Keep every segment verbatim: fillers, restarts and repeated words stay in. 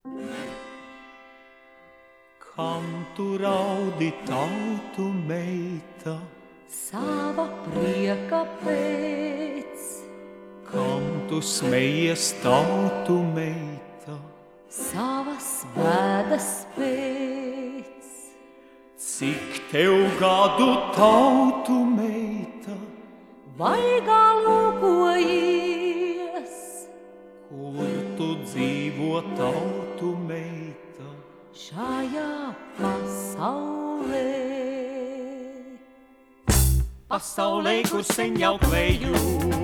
Kam tu raudi, tautu meita? Sava prieka pēc. Kam tu smejies, tautu meita? Savas vēdas pēc. Cik tev gadu, tautu meita? Vaigā lūkojies. Kur tu dzīvo, tautu meita? Šajā pasaulē. Pasaulē, kur sen jau kleju,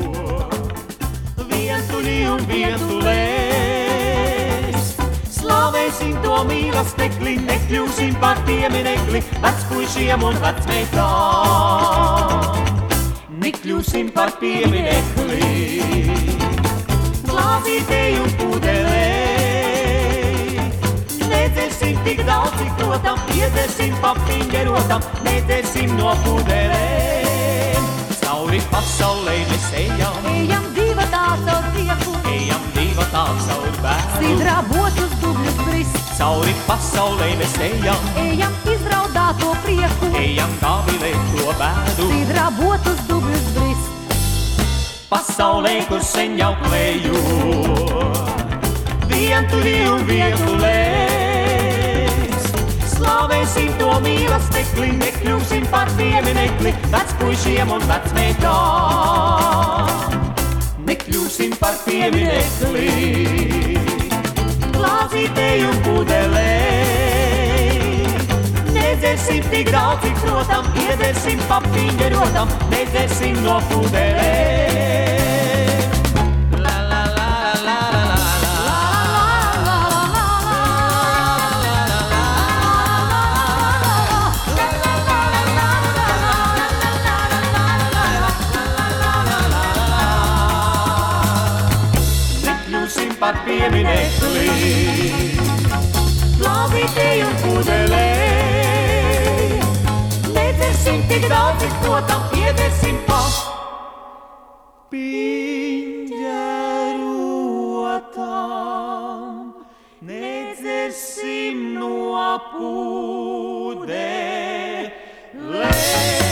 vientuļi un vientulēs. Slavēsim to mīlestekli, nekļūsim par pieminekli vecpuišiem un vecmeitām. Nekļūsim par pieminekli glāzītei un pudelei. Nedzersim tik daudz, cik dotam, iedzersim pa pingerotam, nedzersim no pudelēm. Cauri pasaulē mēs ejam, Ejam divatā caur prieku, ejam divatā caur bēru. sidrabotus dubļus brist. Cauri pasaulē mēs ejam, Ejam izraudāto prieku, ejam kāvilē to bēdu. sidrabotus dubļus brist. Pasaulē, kur sen jau kleju, vientuļi un vientulēs. Slavēsim to mīlestekli, nekļūsim par pieminekli vecpuišiem un vecmeitām. Nekļūsim par pieminekli glāzītei un pudelei. Nedzersim tik daudz, cik protam, iedzersim pa pingerotam, nedzersim no pudelei. Par pieminekli glāzītei un pudelei. Nedzersim tik daudz, cik protam, iedzersim pa piņģerotam, nedzersim no pudelei.